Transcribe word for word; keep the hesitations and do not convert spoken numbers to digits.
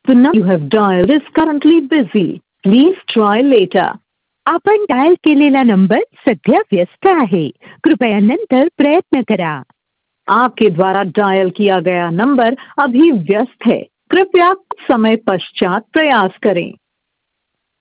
The number you have dialed is currently busy. Please try later. आपण dial केलेला number सध्या व्यस्त आहे. कृपया नंतर प्रयत्न करा. आपके द्वारा डायल किया गया नंबर अभी व्यस्त है. कृपया कुछ समय पश्चात प्रयास करें.